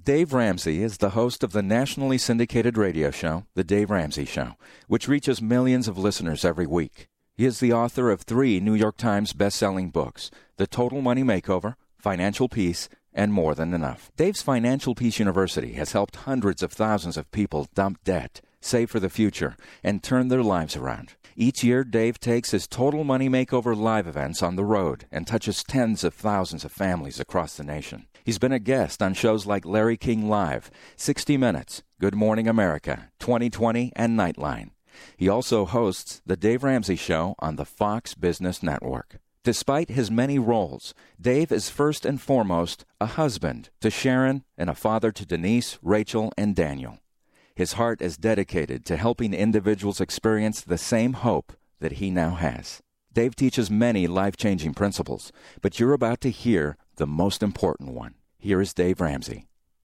Dave Ramsey is the host of the nationally syndicated radio show, The Dave Ramsey Show, which reaches millions of listeners every week. He is the author of 3 New York Times best-selling books, The Total Money Makeover, Financial Peace, and More Than Enough. Dave's Financial Peace University has helped hundreds of thousands of people dump debt, save for the future, and turn their lives around. Each year, Dave takes his Total Money Makeover live events on the road and touches tens of thousands of families across the nation. He's been a guest on shows like Larry King Live, 60 Minutes, Good Morning America, 2020, and Nightline. He also hosts The Dave Ramsey Show on the Fox Business Network. Despite his many roles, Dave is first and foremost a husband to Sharon and a father to Denise, Rachel, and Daniel. His heart is dedicated to helping individuals experience the same hope that he now has. Dave teaches many life-changing principles, but you're about to hear the most important one. Here is Dave Ramsey.